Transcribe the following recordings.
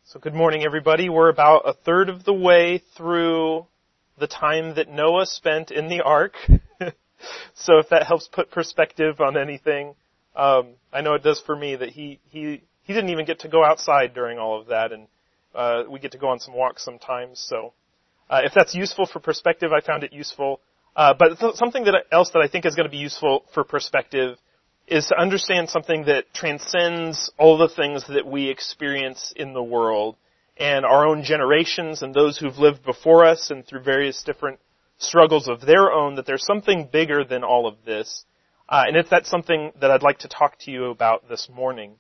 So good morning, everybody. We're about a third of the way through the time that Noah spent in the ark. So if that helps put perspective on anything, I know it does for me that he didn't even get to go outside during all of that, and we get to go on some walks sometimes. So if that's useful for perspective, I found it useful. But something else that I think is going to be useful for perspective is to understand something that transcends all the things that we experience in the world and our own generations and those who've lived before us and through various different struggles of their own, that there's something bigger than all of this. And that's something that I'd like to talk to you about this morning.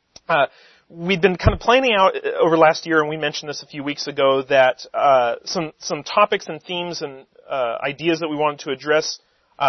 We've been kind of planning out over last year, and we mentioned this a few weeks ago, that some topics and themes and ideas that we wanted to address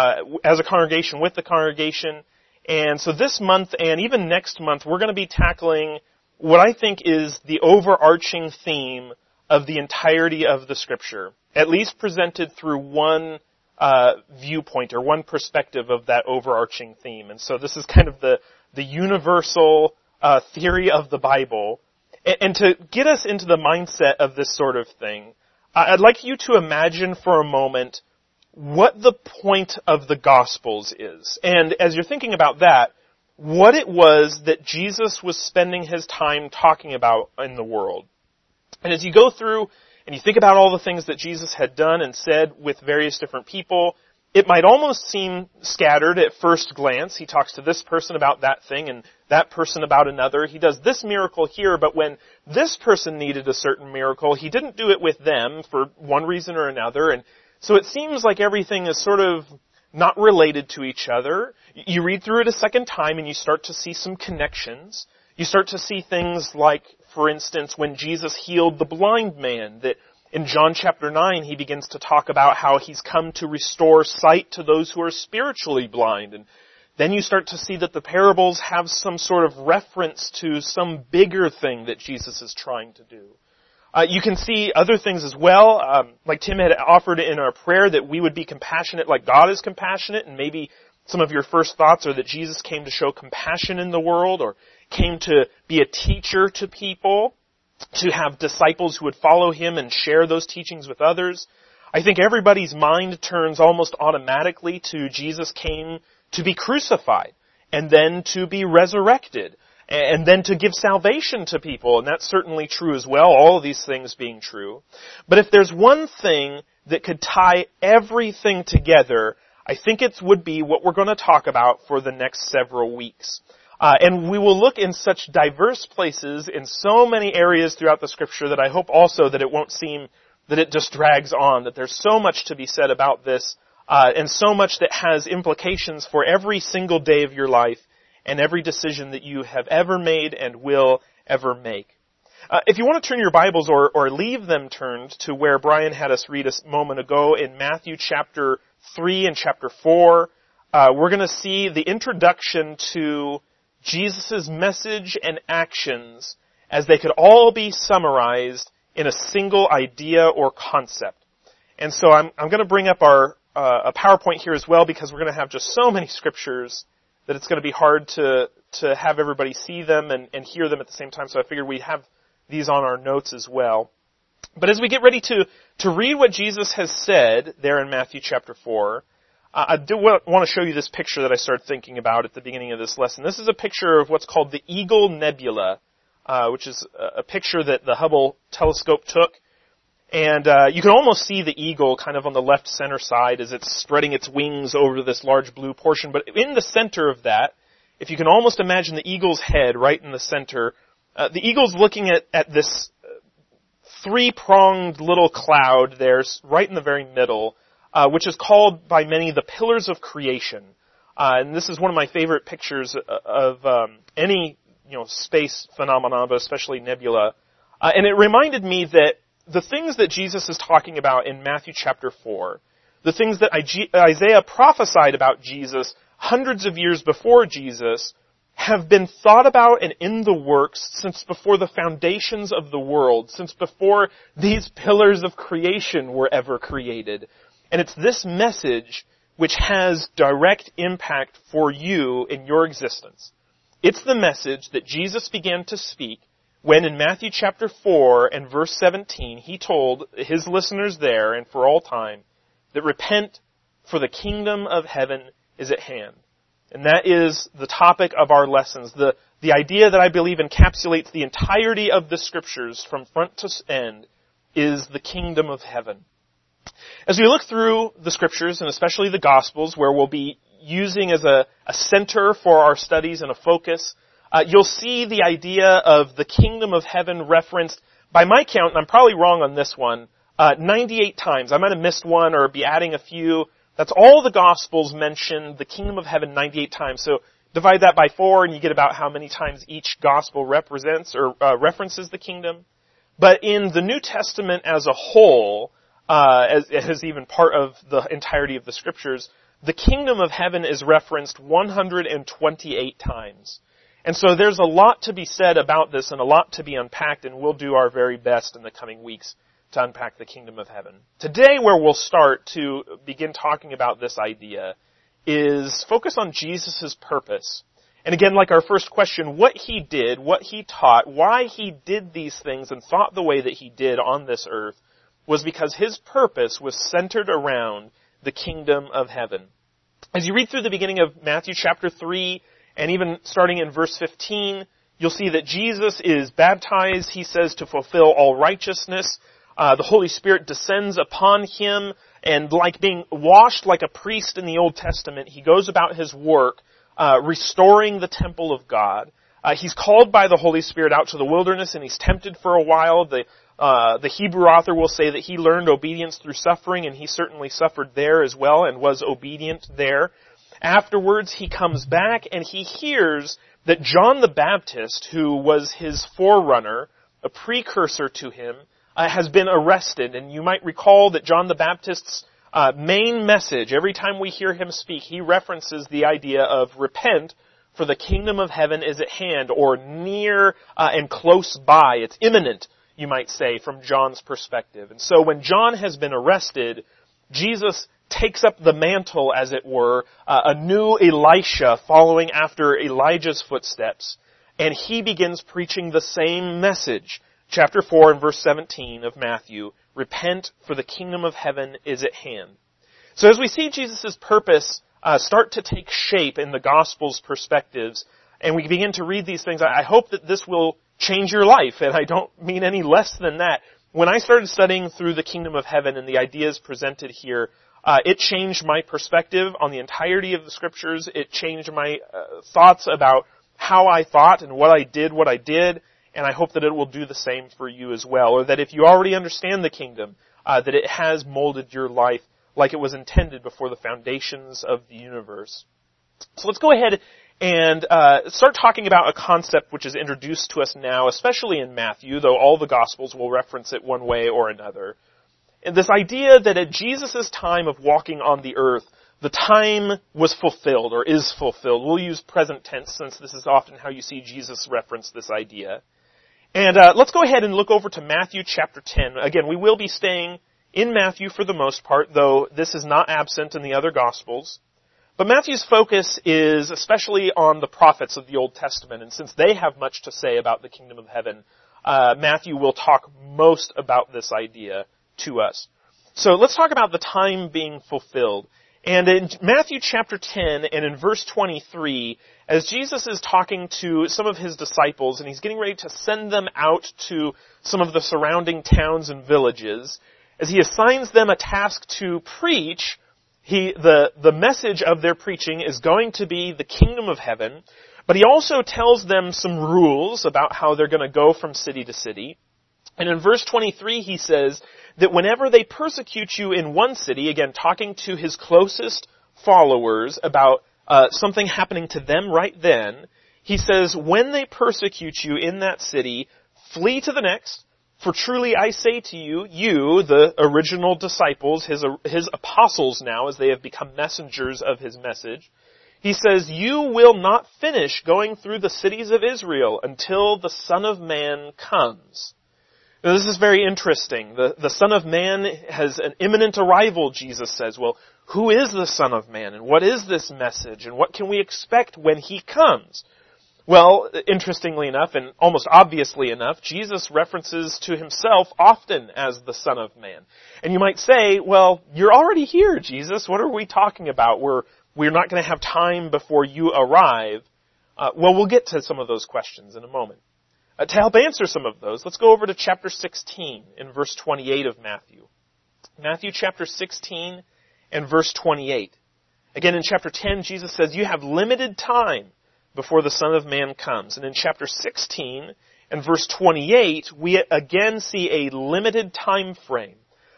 as a congregation, with the congregation. And so this month and even next month, we're going to be tackling what I think is the overarching theme of the entirety of the Scripture, at least presented through one viewpoint or one perspective of that overarching theme. And so this is kind of the universal theory of the Bible. And to get us into the mindset of this sort of thing, I'd like you to imagine for a moment what the point of the Gospels is. And as you're thinking about that, what it was that Jesus was spending his time talking about in the world. And as you go through and you think about all the things that Jesus had done and said with various different people, it might almost seem scattered at first glance. He talks to this person about that thing and that person about another. He does this miracle here, but when this person needed a certain miracle, he didn't do it with them for one reason or another. And so it seems like everything is sort of not related to each other. You read through it a second time and you start to see some connections. You start to see things like, for instance, when Jesus healed the blind man, that in John chapter 9 he begins to talk about how he's come to restore sight to those who are spiritually blind. And then you start to see that the parables have some sort of reference to some bigger thing that Jesus is trying to do. You can see other things as well, like Tim had offered in our prayer, that we would be compassionate like God is compassionate, and maybe some of your first thoughts are that Jesus came to show compassion in the world, or came to be a teacher to people, to have disciples who would follow him and share those teachings with others. I think everybody's mind turns almost automatically to Jesus came to be crucified, and then to be resurrected, and then to give salvation to people, and that's certainly true as well, all of these things being true. But if there's one thing that could tie everything together, I think it would be what we're going to talk about for the next several weeks. And we will look in such diverse places in so many areas throughout the Scripture that I hope also that it won't seem that it just drags on, that there's so much to be said about this, and so much that has implications for every single day of your life and every decision that you have ever made and will ever make. If you want to turn your Bibles or leave them turned to where Brian had us read a moment ago in Matthew chapter 3 and chapter 4, we're going to see the introduction to Jesus' message and actions as they could all be summarized in a single idea or concept. And so I'm going to bring up a PowerPoint here as well, because we're going to have just so many scriptures that it's going to be hard to have everybody see them and hear them at the same time. So I figured we'd have these on our notes as well. But as we get ready to read what Jesus has said there in Matthew chapter 4, I do want to show you this picture that I started thinking about at the beginning of this lesson. This is a picture of what's called the Eagle Nebula, which is a picture that the Hubble telescope took. And you can almost see the eagle kind of on the left center side as it's spreading its wings over this large blue portion. But in the center of that, if you can almost imagine the eagle's head right in the center, the eagle's looking at this three-pronged little cloud there right in the very middle, which is called by many the pillars of creation. And this is one of my favorite pictures of any space phenomenon, but especially nebula. And it reminded me that the things that Jesus is talking about in Matthew chapter 4, the things that Isaiah prophesied about Jesus hundreds of years before Jesus, have been thought about and in the works since before the foundations of the world, since before these pillars of creation were ever created. And it's this message which has direct impact for you in your existence. It's the message that Jesus began to speak when in Matthew chapter 4 and verse 17, he told his listeners there and for all time that repent, for the kingdom of heaven is at hand. And that is the topic of our lessons. The idea that I believe encapsulates the entirety of the Scriptures from front to end is the kingdom of heaven. As we look through the Scriptures, and especially the Gospels, where we'll be using as a center for our studies and a focus, you'll see the idea of the kingdom of heaven referenced, by my count, and I'm probably wrong on this one, 98 times. I might have missed one or be adding a few. That's all the Gospels mention the kingdom of heaven 98 times. So divide that by 4 and you get about how many times each Gospel represents or references the kingdom. But in the New Testament as a whole, as even part of the entirety of the Scriptures, the kingdom of heaven is referenced 128 times. And so there's a lot to be said about this and a lot to be unpacked, and we'll do our very best in the coming weeks to unpack the kingdom of heaven. Today, where we'll start to begin talking about this idea is focus on Jesus' purpose. And again, like our first question, what he did, what he taught, why he did these things and thought the way that he did on this earth was because his purpose was centered around the kingdom of heaven. As you read through the beginning of Matthew chapter 3, and even starting in verse 15, you'll see that Jesus is baptized, he says, to fulfill all righteousness. The Holy Spirit descends upon him, and like being washed like a priest in the Old Testament, he goes about his work, restoring the temple of God. He's called by the Holy Spirit out to the wilderness, and he's tempted for a while. The Hebrew author will say that he learned obedience through suffering, and he certainly suffered there as well, and was obedient there. Afterwards, he comes back, and he hears that John the Baptist, who was his forerunner, a precursor to him, has been arrested. And you might recall that John the Baptist's main message, every time we hear him speak, he references the idea of repent, for the kingdom of heaven is at hand, or near and close by. It's imminent, you might say, from John's perspective. And so when John has been arrested, Jesus takes up the mantle, as it were, a new Elisha following after Elijah's footsteps, and he begins preaching the same message. Chapter 4 and verse 17 of Matthew, repent, for the kingdom of heaven is at hand. So as we see Jesus' purpose start to take shape in the Gospel's perspectives, and we begin to read these things, I hope that this will change your life, and I don't mean any less than that. When I started studying through the kingdom of heaven and the ideas presented here, it changed my perspective on the entirety of the Scriptures. It changed my thoughts about how I thought and what I did, and I hope that it will do the same for you as well, or that if you already understand the kingdom, that it has molded your life like it was intended before the foundations of the universe. So let's go ahead and start talking about a concept which is introduced to us now, especially in Matthew, though all the Gospels will reference it one way or another. And this idea that at Jesus' time of walking on the earth, the time was fulfilled or is fulfilled. We'll use present tense since this is often how you see Jesus reference this idea. And let's go ahead and look over to Matthew chapter 10. Again, we will be staying in Matthew for the most part, though this is not absent in the other Gospels. But Matthew's focus is especially on the prophets of the Old Testament, and since they have much to say about the kingdom of heaven, Matthew will talk most about this idea to us. So let's talk about the time being fulfilled. And in Matthew chapter 10 and in verse 23, as Jesus is talking to some of his disciples and he's getting ready to send them out to some of the surrounding towns and villages, as he assigns them a task to preach, the message of their preaching is going to be the kingdom of heaven, but he also tells them some rules about how they're going to go from city to city. And in verse 23 he says that whenever they persecute you in one city, again talking to his closest followers about something happening to them right then, he says, when they persecute you in that city, flee to the next, for truly I say to you, you, the original disciples, his apostles now, as they have become messengers of his message, he says, you will not finish going through the cities of Israel until the Son of Man comes. Now, this is very interesting. The Son of Man has an imminent arrival, Jesus says. Well, who is the Son of Man? And what is this message? And what can we expect when he comes? Well, interestingly enough, and almost obviously enough, Jesus references to himself often as the Son of Man. And you might say, well, you're already here, Jesus. What are we talking about? We're not going to have time before you arrive. Well, we'll get to some of those questions in a moment. To help answer some of those, let's go over to chapter 16 in verse 28 of Matthew. Matthew chapter 16 and verse 28. Again, in chapter 10, Jesus says, you have limited time before the Son of Man comes. And in chapter 16 and verse 28, we again see a limited time frame.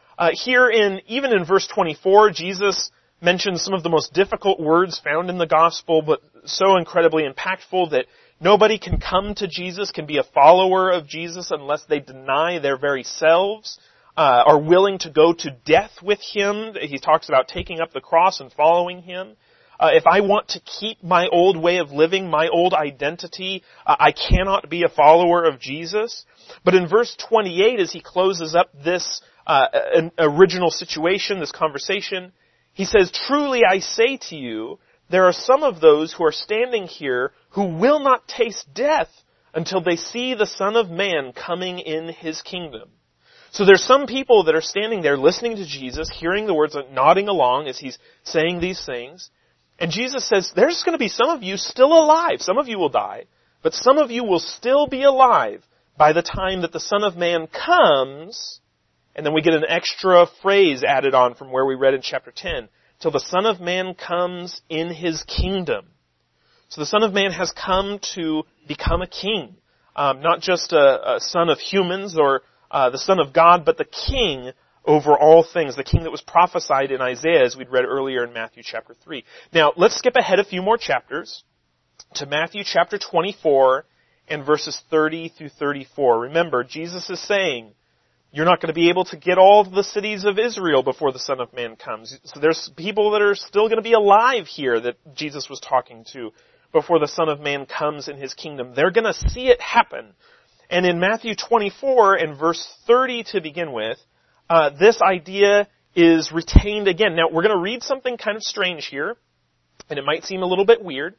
Even in verse 24, Jesus mentions some of the most difficult words found in the gospel, but so incredibly impactful that nobody can come to Jesus, can be a follower of Jesus unless they deny their very selves, are willing to go to death with him. He talks about taking up the cross and following him. If I want to keep my old way of living, my old identity, I cannot be a follower of Jesus. But in verse 28, as he closes up this original situation, this conversation, he says, truly I say to you, there are some of those who are standing here who will not taste death until they see the Son of Man coming in his kingdom. So there's some people that are standing there listening to Jesus, hearing the words, nodding along as he's saying these things. And Jesus says, there's going to be some of you still alive. Some of you will die, but some of you will still be alive by the time that the Son of Man comes. And then we get an extra phrase added on from where we read in chapter 10, till the Son of Man comes in his kingdom. So the Son of Man has come to become a king, not just a son of humans or the Son of God, but the King over all things, the King that was prophesied in Isaiah, as we'd read earlier in Matthew chapter 3. Now, let's skip ahead a few more chapters to Matthew chapter 24 and verses 30 through 34. Remember, Jesus is saying, you're not going to be able to get all the cities of Israel before the Son of Man comes. So there's people that are still going to be alive here that Jesus was talking to before the Son of Man comes in his kingdom. They're going to see it happen. And in Matthew 24 and verse 30 to begin with, this idea is retained again. Now, we're going to read something kind of strange here, and it might seem a little bit weird.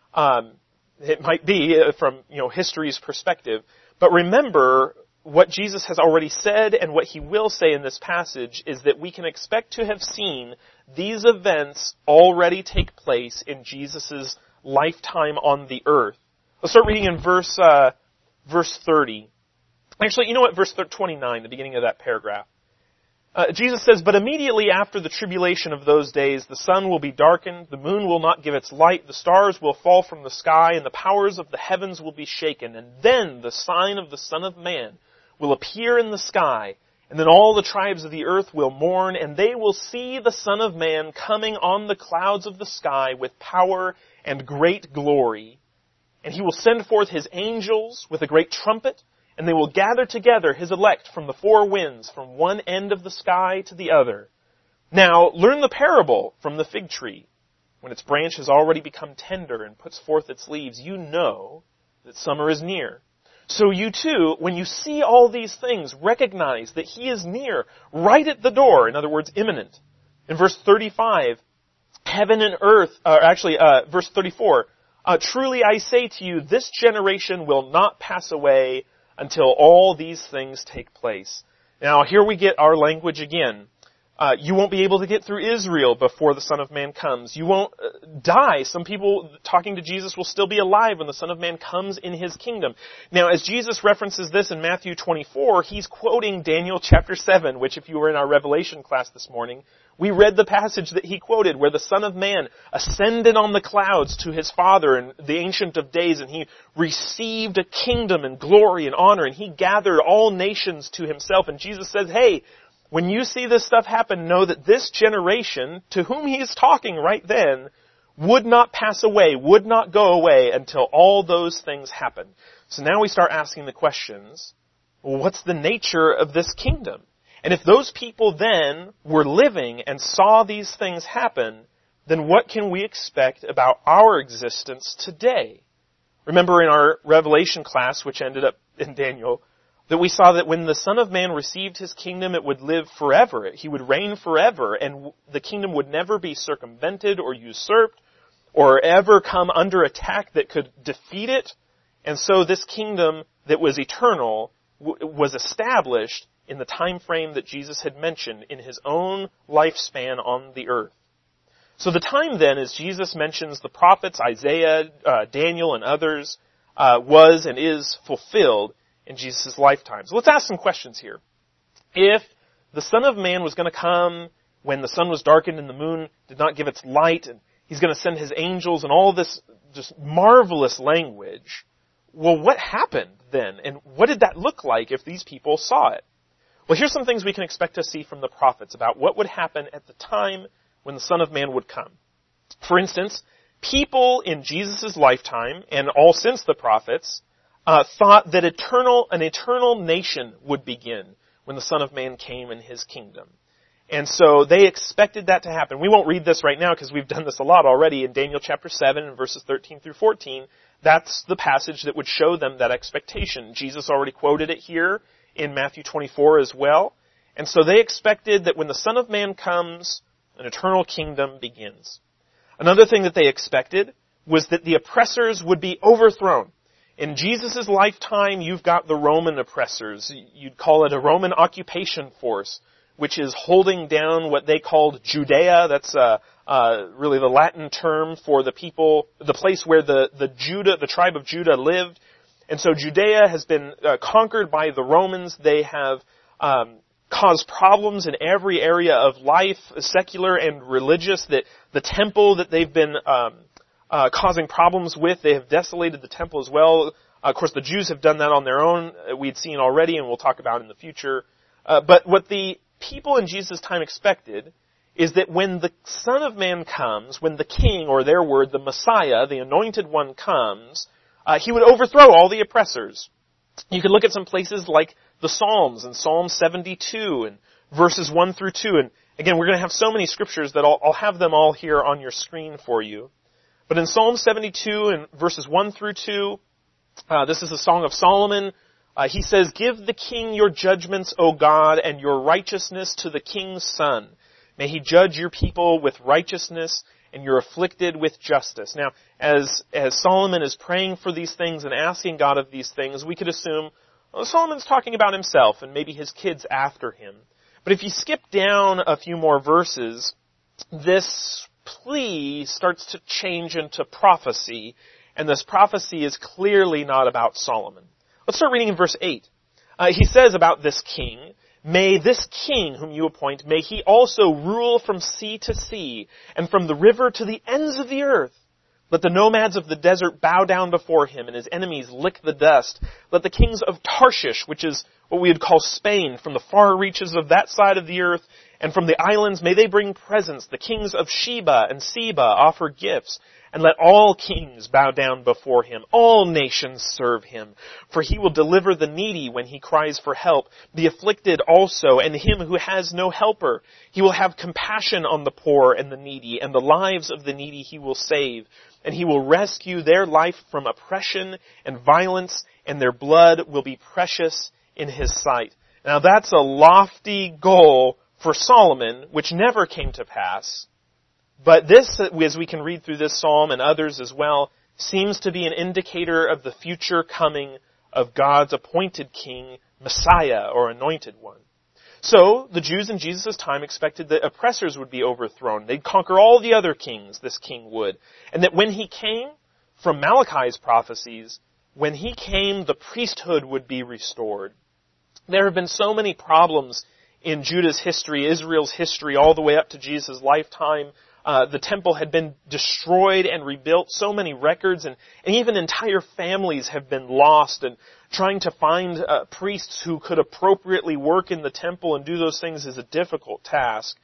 It might be from, history's perspective. But remember, what Jesus has already said and what he will say in this passage is that we can expect to have seen these events already take place in Jesus' lifetime on the earth. Let's start reading in verse 30. Actually, you know what? Verse 29, the beginning of that paragraph. Jesus says, but immediately after the tribulation of those days, the sun will be darkened, the moon will not give its light, the stars will fall from the sky, and the powers of the heavens will be shaken. And then the sign of the Son of Man will appear in the sky, and then all the tribes of the earth will mourn, and they will see the Son of Man coming on the clouds of the sky with power and great glory. And he will send forth his angels with a great trumpet, and they will gather together his elect from the four winds, from one end of the sky to the other. Now, learn the parable from the fig tree. When its branch has already become tender and puts forth its leaves, you know that summer is near. So you too, when you see all these things, recognize that he is near, right at the door, in other words, imminent. In verse 35, heaven and earth, verse 34, truly I say to you, this generation will not pass away until all these things take place. Now, here we get our language again. You won't be able to get through Israel before the Son of Man comes. You won't die. Some people talking to Jesus will still be alive when the Son of Man comes in his kingdom. Now, as Jesus references this in Matthew 24, he's quoting Daniel chapter 7, which if you were in our Revelation class this morning, we read the passage that he quoted where the Son of Man ascended on the clouds to his Father and the Ancient of Days, and he received a kingdom and glory and honor, and he gathered all nations to himself. And Jesus says, hey, when you see this stuff happen, know that this generation, to whom he is talking right then, would not pass away, would not go away until all those things happen. So now we start asking the questions, well, what's the nature of this kingdom? And if those people then were living and saw these things happen, then what can we expect about our existence today? Remember in our Revelation class, which ended up in Daniel, that we saw that when the Son of Man received his kingdom, it would live forever. He would reign forever, and the kingdom would never be circumvented or usurped or ever come under attack that could defeat it. And so this kingdom that was eternal was established in the time frame that Jesus had mentioned in his own lifespan on the earth. So the time then, as Jesus mentions the prophets, Isaiah, Daniel, and others, was and is fulfilled in Jesus' lifetime. So let's ask some questions here. If the Son of Man was going to come when the sun was darkened and the moon did not give its light, and he's going to send his angels and all this just marvelous language, well, what happened then? And what did that look like if these people saw it? Well, here's some things we can expect to see from the prophets about what would happen at the time when the Son of Man would come. For instance, people in Jesus' lifetime, and all since the prophets, thought that an eternal nation would begin when the Son of Man came in his kingdom. And so they expected that to happen. We won't read this right now because we've done this a lot already in Daniel chapter 7 and verses 13 through 14. That's the passage that would show them that expectation. Jesus already quoted it here in Matthew 24 as well. And so they expected that when the Son of Man comes, an eternal kingdom begins. Another thing that they expected was that the oppressors would be overthrown. In Jesus' lifetime, you've got the Roman oppressors. You'd call it a Roman occupation force, which is holding down what they called Judea. That's really the Latin term for the people, the place where the tribe of Judah lived. And so Judea has been conquered by the Romans. They have caused problems in every area of life, secular and religious. That the temple that they've been causing problems with, they have desolated the temple as well. Of course, the Jews have done that on their own. We'd seen already, and we'll talk about in the future. But what the people in Jesus' time expected is that when the Son of Man comes, when the King, or their word, the Messiah, the Anointed One comes, he would overthrow all the oppressors. You could look at some places like the Psalms, and Psalm 72, and verses 1 through 2. And again, we're going to have so many scriptures that I'll have them all here on your screen for you. But in Psalm 72 and verses 1 through 2, this is a Song of Solomon. He says, "Give the king your judgments, O God, and your righteousness to the king's son. May he judge your people with righteousness and your afflicted with justice." Now, as Solomon is praying for these things and asking God of these things, we could assume, well, Solomon's talking about himself and maybe his kids after him. But if you skip down a few more verses, this plea starts to change into prophecy, and this prophecy is clearly not about Solomon. Let's start reading in verse 8. He says about this king, "May this king whom you appoint, may he also rule from sea to sea, and from the river to the ends of the earth. Let the nomads of the desert bow down before him, and his enemies lick the dust. Let the kings of Tarshish," which is what we would call Spain, from the far reaches of that side of the earth, and from the islands, may they bring presents. The kings of Sheba and Seba offer gifts. And let all kings bow down before him. All nations serve him. For he will deliver the needy when he cries for help, the afflicted also, and him who has no helper. He will have compassion on the poor and the needy, and the lives of the needy he will save. And he will rescue their life from oppression and violence, and their blood will be precious in his sight. Now that's a lofty goal for Solomon, which never came to pass. But this, as we can read through this psalm and others as well, seems to be an indicator of the future coming of God's appointed king, Messiah, or anointed one. So, the Jews in Jesus' time expected that oppressors would be overthrown. They'd conquer all the other kings, this king would. And that when he came, from Malachi's prophecies, when he came, the priesthood would be restored. There have been so many problems in Judah's history, Israel's history, all the way up to Jesus' lifetime. The temple had been destroyed and rebuilt. So many records and even entire families have been lost. And trying to find priests who could appropriately work in the temple and do those things is a difficult task.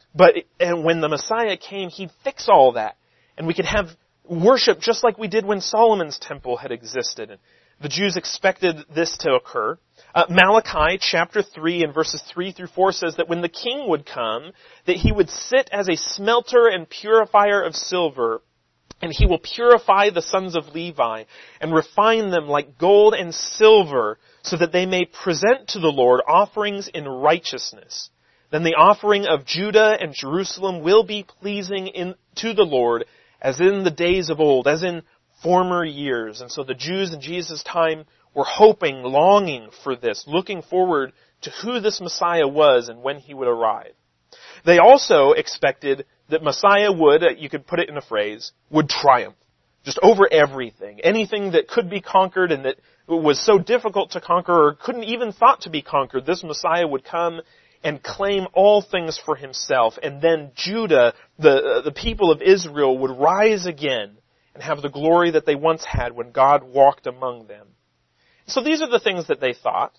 And when the Messiah came, he'd fix all that. And we could have worship just like we did when Solomon's temple had existed. And the Jews expected this to occur. Malachi chapter 3 and verses 3 through 4 says that when the king would come, that he would sit as a smelter and purifier of silver, and he will purify the sons of Levi and refine them like gold and silver, so that they may present to the Lord offerings in righteousness. Then the offering of Judah and Jerusalem will be pleasing to the Lord, as in the days of old, as in former years. And so the Jews in Jesus' time were hoping, longing for this, looking forward to who this Messiah was and when he would arrive. They also expected that Messiah would, you could put it in a phrase, would triumph. Just over everything. Anything that could be conquered and that was so difficult to conquer or couldn't even thought to be conquered, this Messiah would come and claim all things for himself. And then Judah, the people of Israel, would rise again and have the glory that they once had when God walked among them. So these are the things that they thought.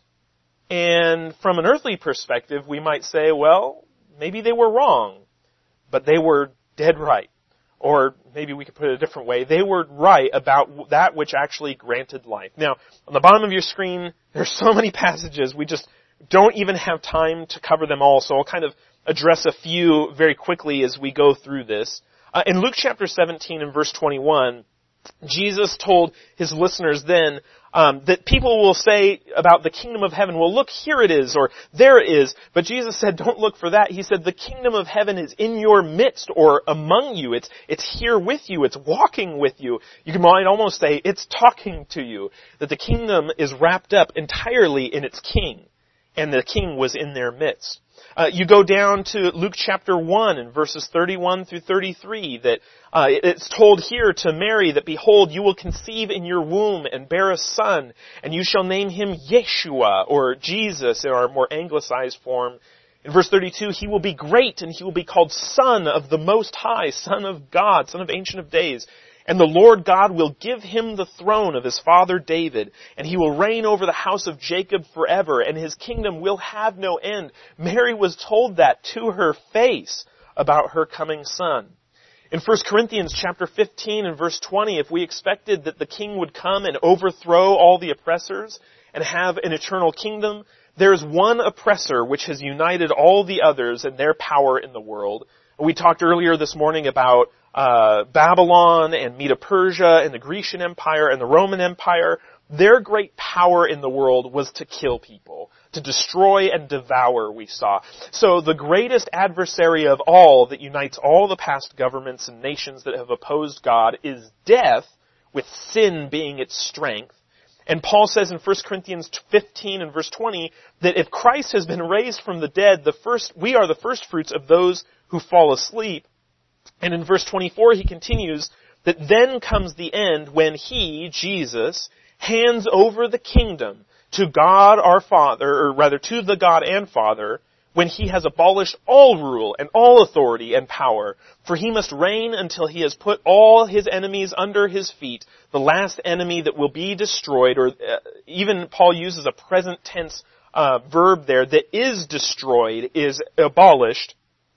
And from an earthly perspective, we might say, well, maybe they were wrong, but they were dead right. Or maybe we could put it a different way. They were right about that which actually granted life. Now, on the bottom of your screen, there's so many passages, we just don't even have time to cover them all, so I'll kind of address a few very quickly as we go through this. In Luke chapter 17 and verse 21, Jesus told his listeners then that people will say about the kingdom of heaven, well, look, here it is, or there it is. But Jesus said, don't look for that. He said, the kingdom of heaven is in your midst or among you. It's here with you. It's walking with you. You might almost say it's talking to you. That the kingdom is wrapped up entirely in its king. And the king was in their midst. You go down to Luke chapter 1 and verses 31 through 33 that it's told here to Mary that, behold, you will conceive in your womb and bear a son, and you shall name him Yeshua, or Jesus in our more anglicized form. In verse 32, he will be great and he will be called Son of the Most High, Son of God, Son of Ancient of Days. And the Lord God will give him the throne of his father David, and he will reign over the house of Jacob forever, and his kingdom will have no end. Mary was told that to her face about her coming son. In 1 Corinthians chapter 15 and verse 20, if we expected that the king would come and overthrow all the oppressors and have an eternal kingdom, there is one oppressor which has united all the others in their power in the world. We talked earlier this morning about Babylon and Medo-Persia and the Grecian Empire and the Roman Empire. Their great power in the world was to kill people, to destroy and devour, we saw. So the greatest adversary of all that unites all the past governments and nations that have opposed God is death, with sin being its strength. And Paul says in 1 Corinthians 15 and verse 20 that if Christ has been raised from the dead, we are the first fruits of those who fall asleep. And in verse 24 he continues that then comes the end when he, Jesus, hands over the kingdom to God our Father, or rather to the God and Father, when he has abolished all rule and all authority and power. For he must reign until he has put all his enemies under his feet. The last enemy that will be destroyed, or even Paul uses a present tense verb there, that is destroyed, is abolished,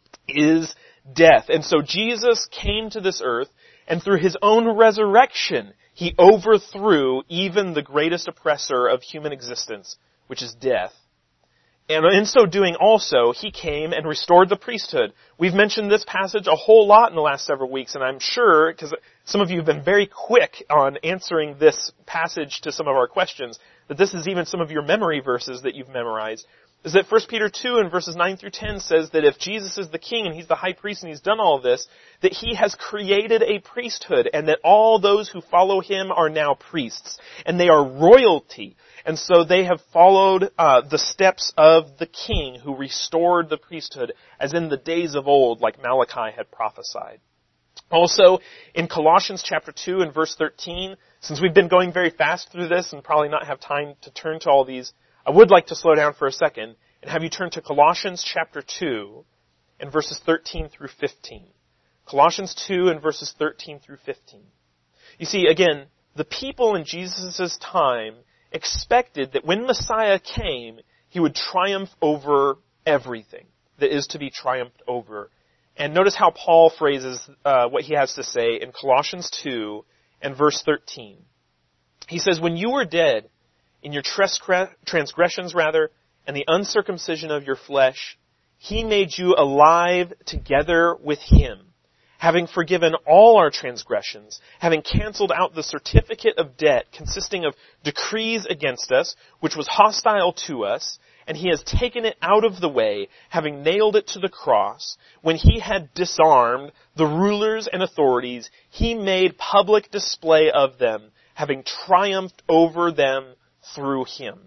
is death. And so Jesus came to this earth, and through his own resurrection, he overthrew even the greatest oppressor of human existence, which is death. And in so doing also, he came and restored the priesthood. We've mentioned this passage a whole lot in the last several weeks, and I'm sure, because some of you have been very quick on answering this passage to some of our questions, that this is even some of your memory verses that you've memorized, is that 1 Peter 2 and verses 9 through 10 says that if Jesus is the king and he's the high priest and he's done all of this, that he has created a priesthood and that all those who follow him are now priests. And they are royalty. And so they have followed the steps of the king who restored the priesthood as in the days of old, like Malachi had prophesied. Also, in Colossians chapter 2 and verse 13, since we've been going very fast through this and probably not have time to turn to all these, I would like to slow down for a second and have you turn to Colossians chapter 2 and verses 13 through 15. Colossians 2 and verses 13 through 15. You see, again, the people in Jesus' time expected that when Messiah came, he would triumph over everything that is to be triumphed over. And notice how Paul phrases what he has to say in Colossians 2 and verse 13. He says, when you were dead in your transgressions, and the uncircumcision of your flesh, he made you alive together with him, having forgiven all our transgressions, having canceled out the certificate of debt consisting of decrees against us, which was hostile to us, and he has taken it out of the way, having nailed it to the cross. When he had disarmed the rulers and authorities, he made public display of them, having triumphed over them through him.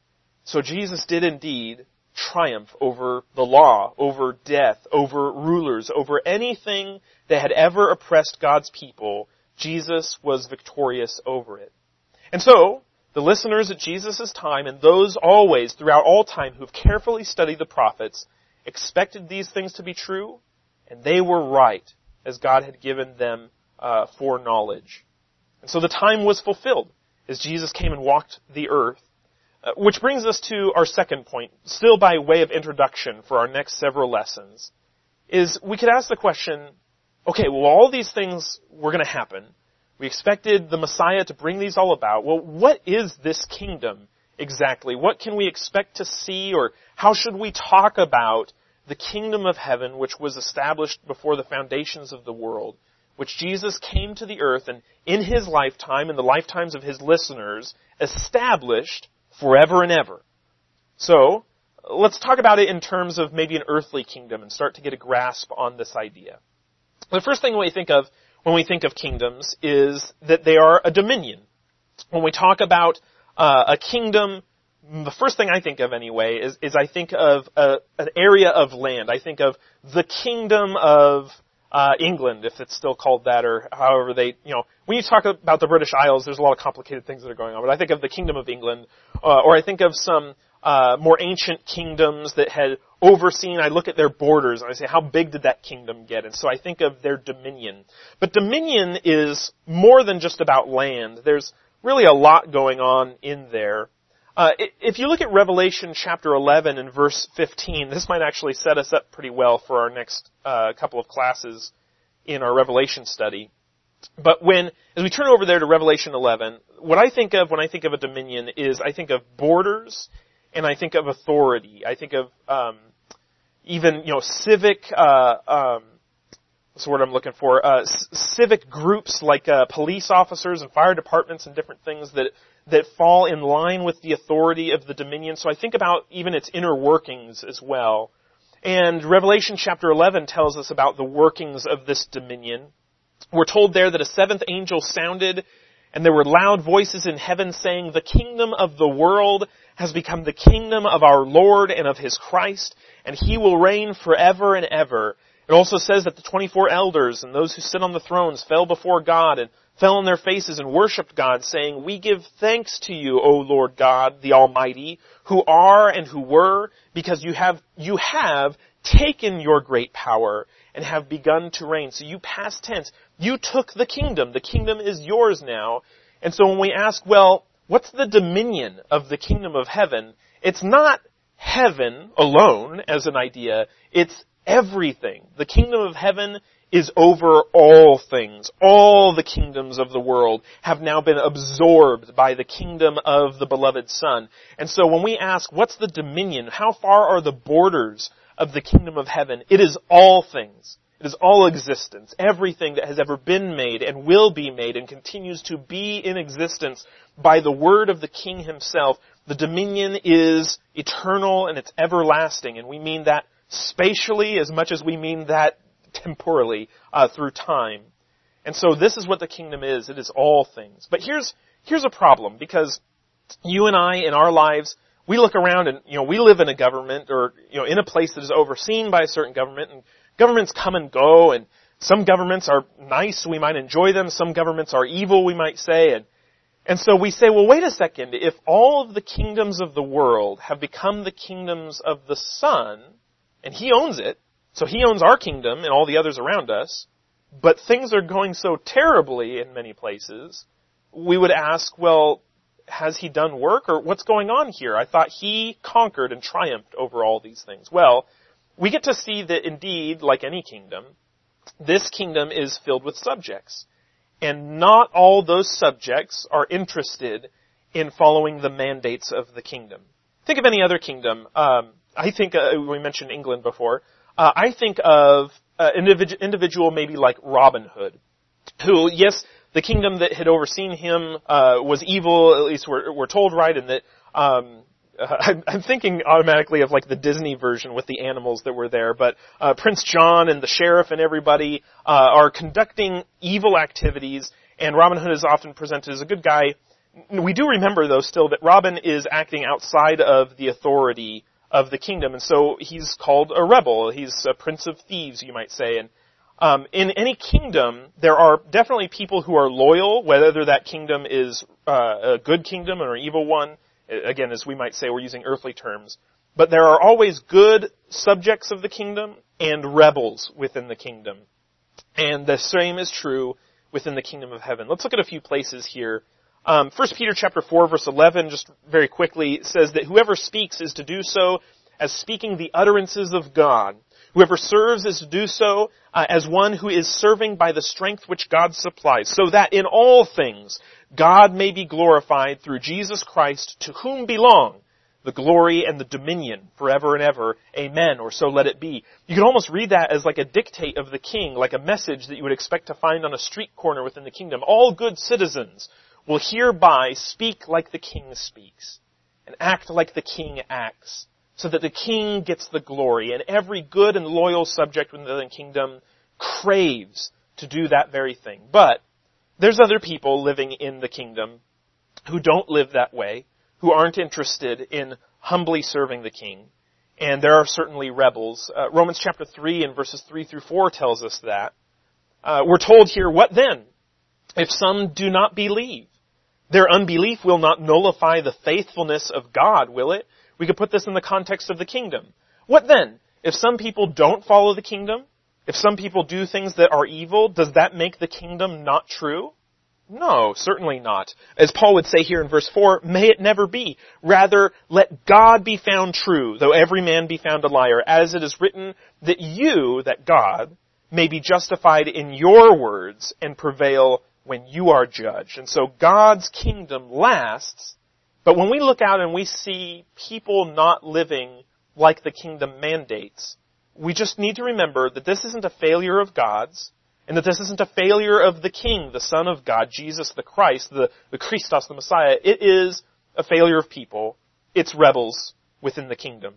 So Jesus did indeed triumph over the law, over death, over rulers, over anything that had ever oppressed God's people. Jesus was victorious over it. And so, the listeners at Jesus' time, and those always, throughout all time, who've carefully studied the prophets, expected these things to be true, and they were right, as God had given them foreknowledge. And so the time was fulfilled, as Jesus came and walked the earth. Which brings us to our second point, still by way of introduction for our next several lessons, is we could ask the question, okay, well, all these things were going to happen. We expected the Messiah to bring these all about. Well, what is this kingdom exactly? What can we expect to see, or how should we talk about the kingdom of heaven, which was established before the foundations of the world, which Jesus came to the earth and in his lifetime and the lifetimes of his listeners established forever and ever? So, let's talk about it in terms of maybe an earthly kingdom and start to get a grasp on this idea. The first thing we think of when we think of kingdoms is that they are a dominion. When we talk about a kingdom, the first thing I think of anyway is I think of an area of land. I think of the kingdom of England, if it's still called that, or however they, when you talk about the British Isles, there's a lot of complicated things that are going on. But I think of the Kingdom of England, or I think of some more ancient kingdoms that had overseen. I look at their borders and I say, how big did that kingdom get? And so I think of their dominion. But dominion is more than just about land. There's really a lot going on in there. If you look at Revelation chapter 11 and verse 15, this might actually set us up pretty well for our next couple of classes in our Revelation study. But as we turn over there to Revelation 11, what I think of when I think of a dominion is I think of borders and I think of authority. I think of even civic. What's the word I'm looking for? Civic groups like police officers and fire departments and different things that fall in line with the authority of the dominion. So I think about even its inner workings as well. And Revelation chapter 11 tells us about the workings of this dominion. We're told there that a seventh angel sounded, and there were loud voices in heaven saying, "The kingdom of the world has become the kingdom of our Lord and of his Christ, and he will reign forever and ever." It also says that the 24 elders and those who sit on the thrones fell before God and fell on their faces and worshipped God, saying, "We give thanks to you, O Lord God, the Almighty, who are and who were, because you have taken your great power and have begun to reign." So you past tense, you took the kingdom. The kingdom is yours now. And so when we ask, well, what's the dominion of the kingdom of heaven? It's not heaven alone as an idea. It's everything. The kingdom of heaven is over all things. All the kingdoms of the world have now been absorbed by the kingdom of the beloved Son. And so when we ask, what's the dominion? How far are the borders of the kingdom of heaven? It is all things. It is all existence. Everything that has ever been made and will be made and continues to be in existence by the word of the King himself. The dominion is eternal and it's everlasting. And we mean that spatially as much as we mean that temporally through time. And so this is what the kingdom is. It is all things. But here's a problem, because you and I in our lives, we look around and, we live in a government or, in a place that is overseen by a certain government, and governments come and go, and some governments are nice, we might enjoy them. Some governments are evil, we might say. And so we say, well, wait a second. If all of the kingdoms of the world have become the kingdoms of the Son, and he owns it, so he owns our kingdom and all the others around us, but things are going so terribly in many places, we would ask, well, has he done work, or what's going on here? I thought he conquered and triumphed over all these things. Well, we get to see that indeed, like any kingdom, this kingdom is filled with subjects. And not all those subjects are interested in following the mandates of the kingdom. Think of any other kingdom. I think, we mentioned England before. I think of individual maybe like Robin Hood, who, yes, the kingdom that had overseen him was evil, at least we're told, right, and that I'm thinking automatically of like the Disney version with the animals that were there, but Prince John and the sheriff and everybody are conducting evil activities, and Robin Hood is often presented as a good guy. We do remember, though, still that Robin is acting outside of the authority of the kingdom, and so he's called a rebel. He's a prince of thieves, you might say. And in any kingdom, there are definitely people who are loyal, whether that kingdom is a good kingdom or an evil one. Again, as we might say, we're using earthly terms. But there are always good subjects of the kingdom and rebels within the kingdom. And the same is true within the kingdom of heaven. Let's look at a few places here. 1 Peter chapter 4, verse 11, just very quickly, says that whoever speaks is to do so as speaking the utterances of God. Whoever serves is to do so as one who is serving by the strength which God supplies, so that in all things God may be glorified through Jesus Christ, to whom belong the glory and the dominion forever and ever. Amen, or so let it be. You can almost read that as like a dictate of the king, like a message that you would expect to find on a street corner within the kingdom. All good citizens will hereby speak like the king speaks and act like the king acts, so that the king gets the glory, and every good and loyal subject within the kingdom craves to do that very thing. But there's other people living in the kingdom who don't live that way, who aren't interested in humbly serving the king, and there are certainly rebels. Romans chapter 3 and verses 3 through 4 tells us that. We're told here, what then? If some do not believe, their unbelief will not nullify the faithfulness of God, will it? We could put this in the context of the kingdom. What then? If some people don't follow the kingdom, if some people do things that are evil, does that make the kingdom not true? No, certainly not. As Paul would say here in verse 4, may it never be. Rather, let God be found true, though every man be found a liar, as it is written, that you, that God, may be justified in your words and prevail when you are judged. And so God's kingdom lasts, but when we look out and we see people not living like the kingdom mandates, we just need to remember that this isn't a failure of God's, and that this isn't a failure of the King, the Son of God, Jesus the Christ, the Christos, the Messiah. It is a failure of people. It's rebels within the kingdom.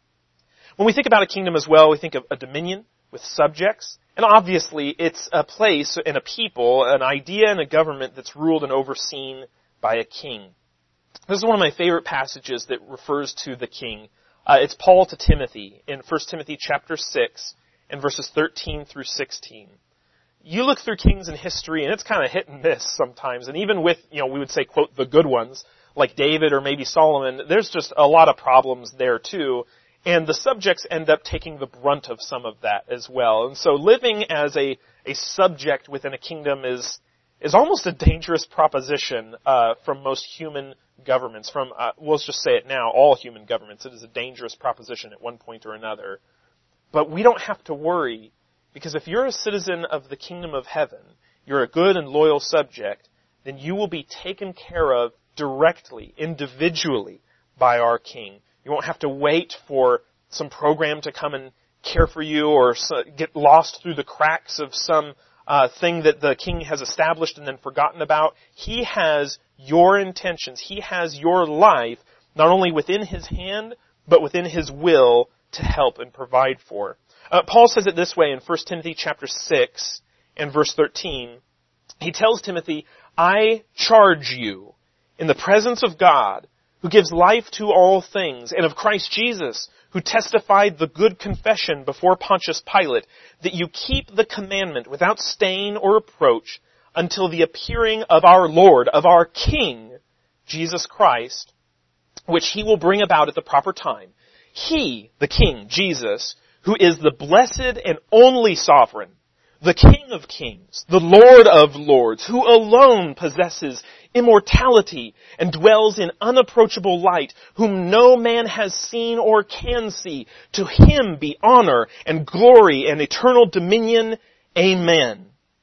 When we think about a kingdom as well, we think of a dominion with subjects. And obviously, it's a place and a people, an idea and a government that's ruled and overseen by a king. This is one of my favorite passages that refers to the king. It's Paul to Timothy in 1 Timothy chapter 6 and verses 13 through 16. You look through kings in history and it's kind of hit and miss sometimes. And even with, we would say, quote, the good ones, like David or maybe Solomon, there's just a lot of problems there too. And the subjects end up taking the brunt of some of that as well. And so living as a subject within a kingdom is almost a dangerous proposition from most human governments. From, let's just say it now, all human governments. It is a dangerous proposition at one point or another. But we don't have to worry, because if you're a citizen of the kingdom of heaven, you're a good and loyal subject, then you will be taken care of directly, individually, by our king. You won't have to wait for some program to come and care for you, or get lost through the cracks of some thing that the king has established and then forgotten about. He has your intentions. He has your life, not only within his hand, but within his will to help and provide for. Paul says it this way in 1 Timothy chapter 6 and verse 13. He tells Timothy, I charge you in the presence of God, who gives life to all things, and of Christ Jesus, who testified the good confession before Pontius Pilate, that you keep the commandment without stain or reproach until the appearing of our Lord, of our King, Jesus Christ, which he will bring about at the proper time. He, the King, Jesus, who is the blessed and only sovereign, the King of kings, the Lord of lords, who alone possesses immortality and dwells in unapproachable light, whom no man has seen or can see. To him be honor and glory and eternal dominion. Amen.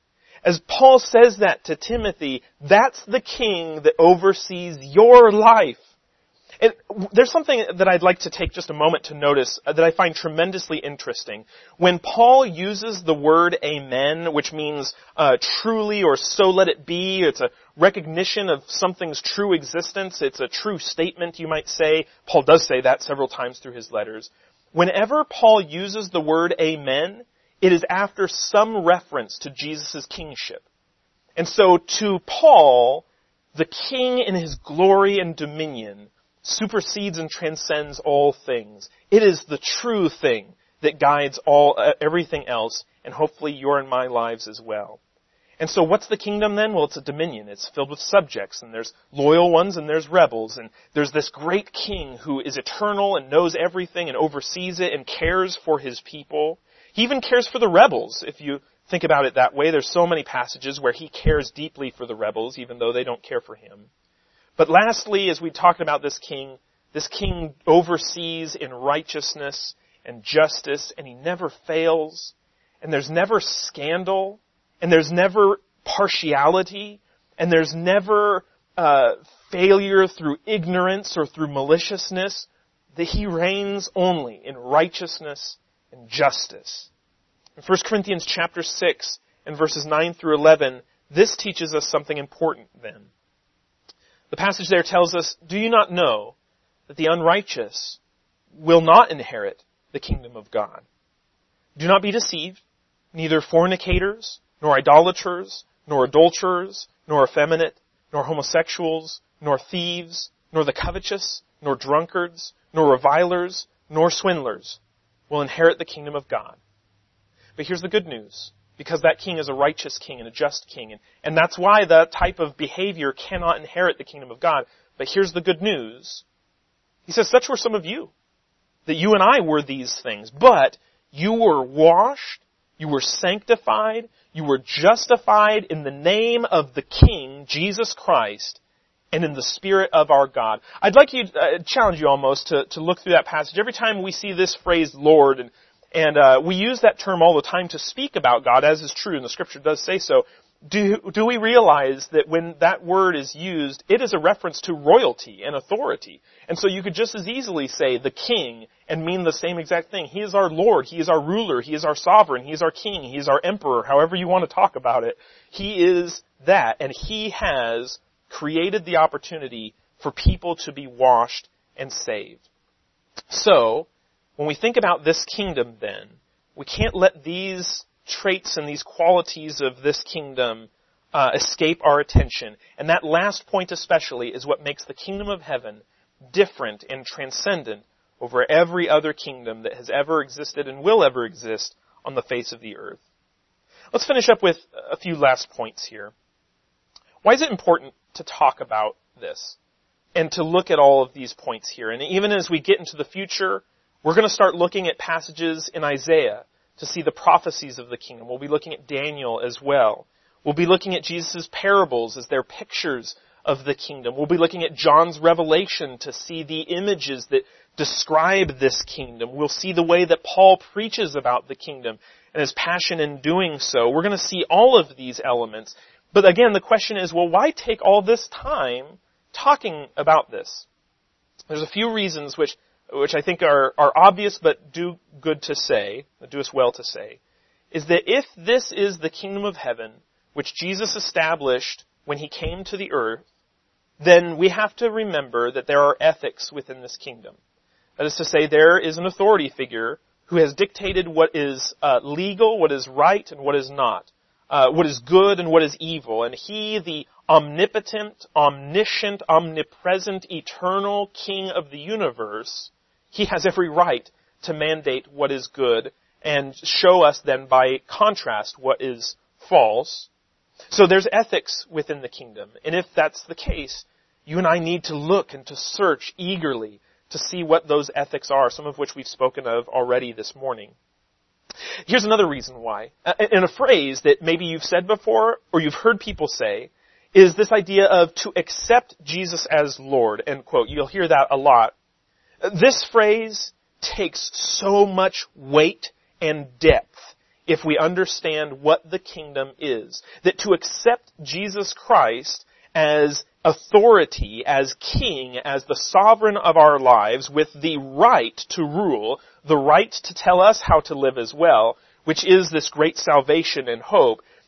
As Paul says that to Timothy, that's the king that oversees your life. And there's something that I'd like to take just a moment to notice that I find tremendously interesting. When Paul uses the word amen, which means truly or so let it be, it's a recognition of something's true existence. It's a true statement, you might say. Paul does say that several times through his letters. Whenever Paul uses the word amen, it is after some reference to Jesus' kingship. And so to Paul, the king in his glory and dominion supersedes and transcends all things. It is the true thing that guides everything else, and hopefully your and my lives as well. And so what's the kingdom then? Well, it's a dominion. It's filled with subjects, and there's loyal ones and there's rebels, and there's this great king who is eternal and knows everything and oversees it and cares for his people. He even cares for the rebels, if you think about it that way. There's so many passages where he cares deeply for the rebels, even though they don't care for him. But lastly, as we talked about this king oversees in righteousness and justice, and he never fails, and there's never scandal, and there's never partiality, and there's never failure through ignorance or through maliciousness, that he reigns only in righteousness and justice. In 1 Corinthians chapter 6 and verses 9 through 11, this teaches us something important then. The passage there tells us, "Do you not know that the unrighteous will not inherit the kingdom of God? Do not be deceived, neither fornicators, nor idolaters, nor adulterers, nor effeminate, nor homosexuals, nor thieves, nor the covetous, nor drunkards, nor revilers, nor swindlers will inherit the kingdom of God." But here's the good news. Because that king is a righteous king and a just king. And that's why that type of behavior cannot inherit the kingdom of God. But here's the good news. He says, such were some of you. That you and I were these things. But you were washed, you were sanctified, you were justified in the name of the King, Jesus Christ, and in the Spirit of our God. I'd like to challenge you almost to look through that passage. Every time we see this phrase, Lord, and we use that term all the time to speak about God, as is true, and the Scripture does say so. Do we realize that when that word is used, it is a reference to royalty and authority? And so you could just as easily say the King and mean the same exact thing. He is our Lord, He is our ruler, He is our sovereign, He is our King, He is our emperor, however you want to talk about it. He is that, and He has created the opportunity for people to be washed and saved. So, when we think about this kingdom then, we can't let these traits and these qualities of this kingdom escape our attention. And that last point especially is what makes the kingdom of heaven different and transcendent over every other kingdom that has ever existed and will ever exist on the face of the earth. Let's finish up with a few last points here. Why is it important to talk about this and to look at all of these points here? And even as we get into the future, we're going to start looking at passages in Isaiah to see the prophecies of the kingdom. We'll be looking at Daniel as well. We'll be looking at Jesus' parables as they're pictures of the kingdom. We'll be looking at John's revelation to see the images that describe this kingdom. We'll see the way that Paul preaches about the kingdom and his passion in doing so. We're going to see all of these elements. But again, the question is, well, why take all this time talking about this? There's a few reasons which I think are obvious but do us well to say, is that if this is the kingdom of heaven, which Jesus established when He came to the earth, then we have to remember that there are ethics within this kingdom. That is to say, there is an authority figure who has dictated what is legal, what is right, and what is not, what is good and what is evil. And He, the omnipotent, omniscient, omnipresent, eternal King of the universe, He has every right to mandate what is good and show us then by contrast what is false. So there's ethics within the kingdom. And if that's the case, you and I need to look and to search eagerly to see what those ethics are, some of which we've spoken of already this morning. Here's another reason why. And a phrase that maybe you've said before or you've heard people say is this idea of to accept Jesus as Lord, end quote. You'll hear that a lot. This phrase takes so much weight and depth if we understand what the kingdom is. That to accept Jesus Christ as authority, as king, as the sovereign of our lives, with the right to rule, the right to tell us how to live as well, which is this great salvation and hope,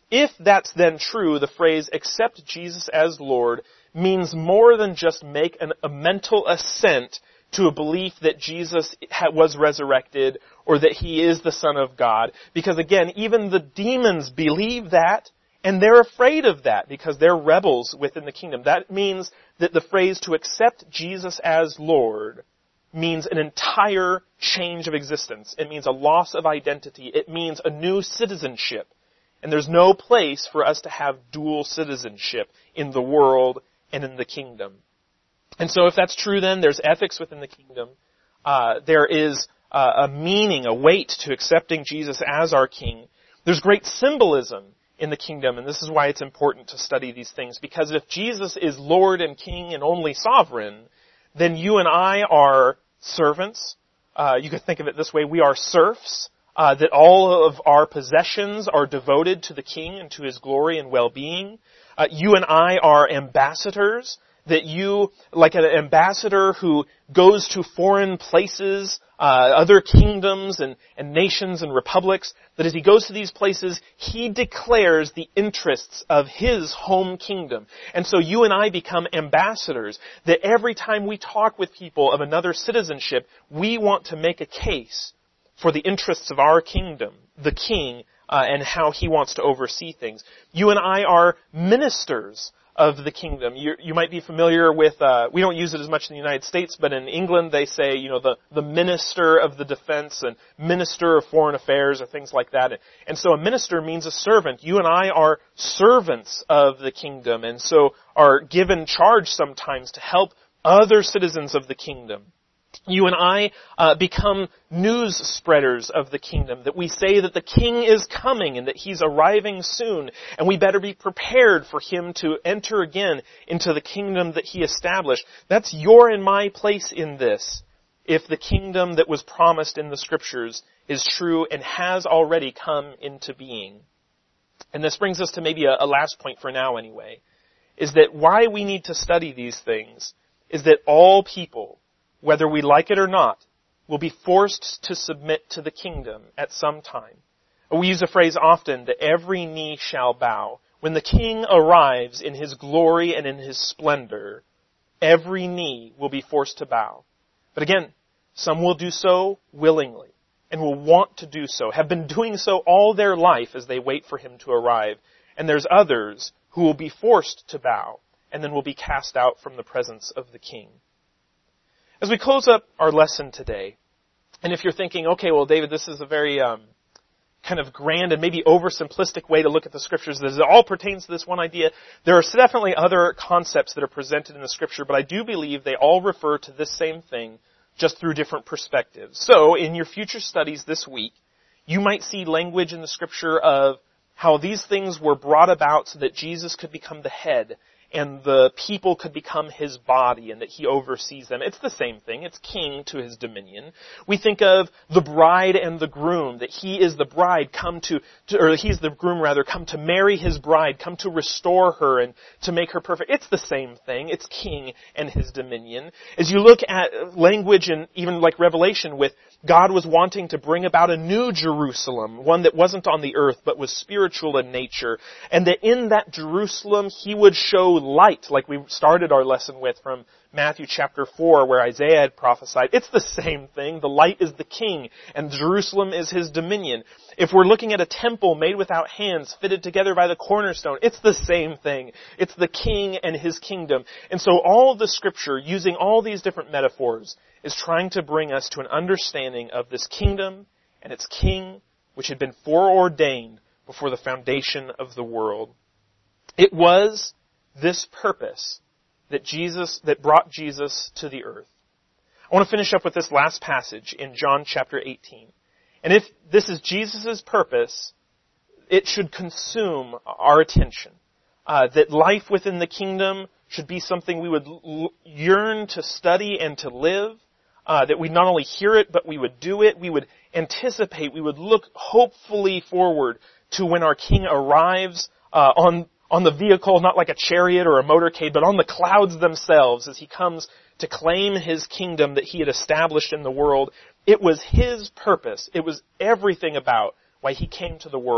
if that's then true, the phrase accept Jesus as Lord means more than just make a mental assent to a belief that Jesus was resurrected or that he is the Son of God. Because again, even the demons believe that, and they're afraid of that because they're rebels within the kingdom. That means that the phrase to accept Jesus as Lord means an entire change of existence. It means a loss of identity. It means a new citizenship. And there's no place for us to have dual citizenship in the world and in the kingdom. And so if that's true, then there's ethics within the kingdom. There is a meaning, a weight to accepting Jesus as our King. There's great symbolism in the kingdom, and this is why it's important to study these things. Because if Jesus is Lord and King and only sovereign, then you and I are servants. You could think of it this way: we are serfs. That all of our possessions are devoted to the King and to His glory and well-being. You and I are ambassadors. That you, like an ambassador who goes to foreign places, other kingdoms and nations and republics, that as he goes to these places, he declares the interests of his home kingdom. And so you and I become ambassadors, that every time we talk with people of another citizenship, we want to make a case for the interests of our kingdom, the King, and how he wants to oversee things. You and I are ministers of the kingdom. You might be familiar with, we don't use it as much in the United States, but in England they say, the minister of the defense and minister of foreign affairs or things like that. And so a minister means a servant. You and I are servants of the kingdom, and so are given charge sometimes to help other citizens of the kingdom. You and I become news spreaders of the kingdom, that we say that the King is coming and that he's arriving soon, and we better be prepared for him to enter again into the kingdom that he established. That's your and my place in this, if the kingdom that was promised in the scriptures is true and has already come into being. And this brings us to maybe a last point for now anyway, is that why we need to study these things is that all people, whether we like it or not, will be forced to submit to the kingdom at some time. We use a phrase often, that every knee shall bow. When the King arrives in his glory and in his splendor, every knee will be forced to bow. But again, some will do so willingly and will want to do so, have been doing so all their life as they wait for him to arrive. And there's others who will be forced to bow and then will be cast out from the presence of the King. As we close up our lesson today, and if you're thinking, okay, well, David, this is a very kind of grand and maybe oversimplistic way to look at the scriptures, that it all pertains to this one idea, there are definitely other concepts that are presented in the scripture, but I do believe they all refer to this same thing, just through different perspectives. So, in your future studies this week, you might see language in the scripture of how these things were brought about so that Jesus could become the head, and the people could become his body, and that he oversees them. It's the same thing. It's king to his dominion. We think of the bride and the groom, that he is the bride he's the groom rather, come to marry his bride, come to restore her and to make her perfect. It's the same thing. It's king and his dominion. As you look at language and even like Revelation with God was wanting to bring about a new Jerusalem, one that wasn't on the earth but was spiritual in nature, and that in that Jerusalem he would show light, like we started our lesson with from Matthew chapter 4, where Isaiah had prophesied. It's the same thing. The light is the king, and Jerusalem is his dominion. If we're looking at a temple made without hands, fitted together by the cornerstone, it's the same thing. It's the king and his kingdom. And so all of the scripture, using all these different metaphors, is trying to bring us to an understanding of this kingdom and its king, which had been foreordained before the foundation of the world. It was this purpose that brought Jesus to the earth. I want to finish up with this last passage in John chapter 18. And if this is Jesus' purpose, it should consume our attention. That life within the kingdom should be something we would yearn to study and to live. That we'd not only hear it, but we would do it. We would anticipate, we would look hopefully forward to when our King arrives on the vehicle, not like a chariot or a motorcade, but on the clouds themselves as he comes to claim his kingdom that he had established in the world. It was his purpose. It was everything about why he came to the world.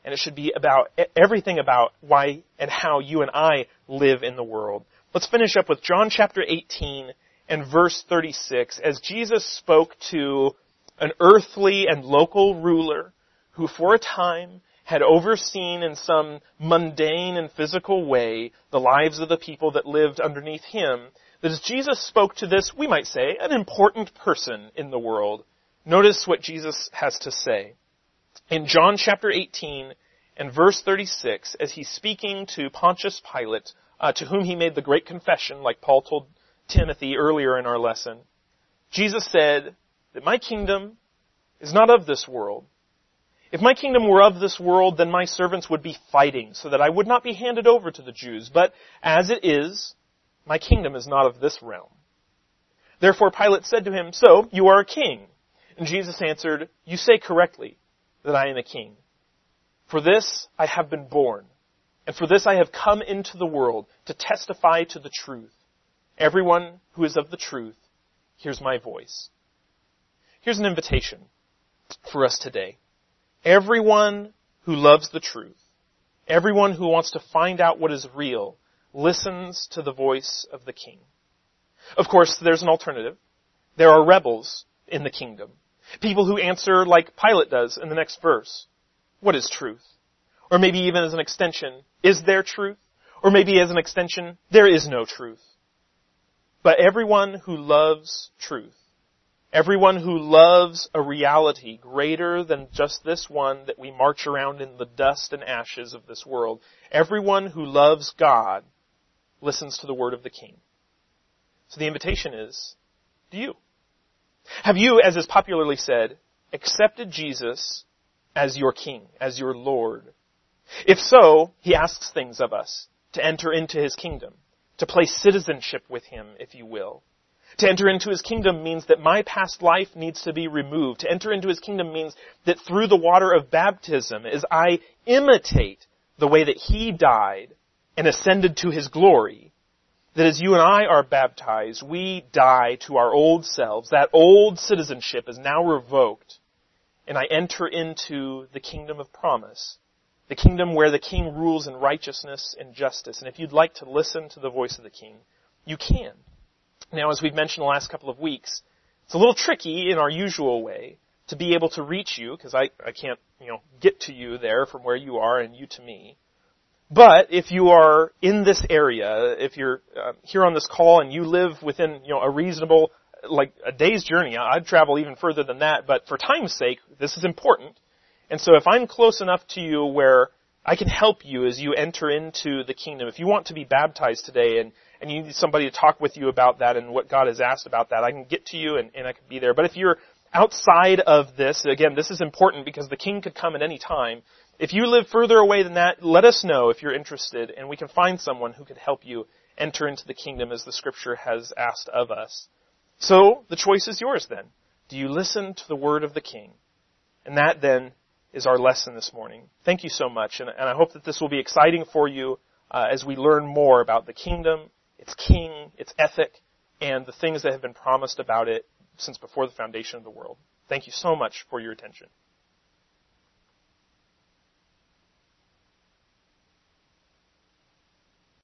and it should be about everything about why and how you and I live in the world. Let's finish up with John chapter 18 and verse 36, as Jesus spoke to an earthly and local ruler who for a time had overseen in some mundane and physical way the lives of the people that lived underneath him, that as Jesus spoke to this, we might say, an important person in the world, notice what Jesus has to say. In John chapter 18 and verse 36, as he's speaking to Pontius Pilate, to whom he made the great confession, like Paul told Timothy earlier in our lesson, Jesus said that my kingdom is not of this world. If my kingdom were of this world, then my servants would be fighting so that I would not be handed over to the Jews. But as it is, my kingdom is not of this realm. Therefore Pilate said to him, so you are a king. And Jesus answered, you say correctly that I am a king. For this I have been born, and for this I have come into the world, to testify to the truth. Everyone who is of the truth hears my voice. Here's an invitation for us today. Everyone who loves the truth, everyone who wants to find out what is real, listens to the voice of the King. Of course, there's an alternative. There are rebels in the kingdom. People who answer like Pilate does in the next verse. What is truth? Or maybe even as an extension, is there truth? Or maybe as an extension, there is no truth. But everyone who loves truth, everyone who loves a reality greater than just this one that we march around in the dust and ashes of this world, everyone who loves God listens to the word of the King. So the invitation is, do you? Have you, as is popularly said, accepted Jesus as your King, as your Lord? If so, he asks things of us to enter into his kingdom, to play citizenship with him, if you will. To enter into his kingdom means that my past life needs to be removed. To enter into his kingdom means that through the water of baptism, as I imitate the way that he died and ascended to his glory, that as you and I are baptized, we die to our old selves. That old citizenship is now revoked, and I enter into the kingdom of promise, the kingdom where the King rules in righteousness and justice. And if you'd like to listen to the voice of the King, you can. Now, as we've mentioned the last couple of weeks, it's a little tricky in our usual way to be able to reach you, because I can't, get to you there from where you are and you to me. But if you are in this area, if you're here on this call and you live within, a reasonable, like a day's journey, I'd travel even further than that, but for time's sake, this is important. And so if I'm close enough to you where I can help you as you enter into the kingdom, if you want to be baptized today and you need somebody to talk with you about that and what God has asked about that, I can get to you and I can be there. But if you're outside of this, again, this is important because the King could come at any time. If you live further away than that, let us know if you're interested, and we can find someone who could help you enter into the kingdom as the Scripture has asked of us. So, the choice is yours then. Do you listen to the word of the King? And that then is our lesson this morning. Thank you so much, and I hope that this will be exciting for you as we learn more about the kingdom, its King, its ethic, and the things that have been promised about it since before the foundation of the world. Thank you so much for your attention.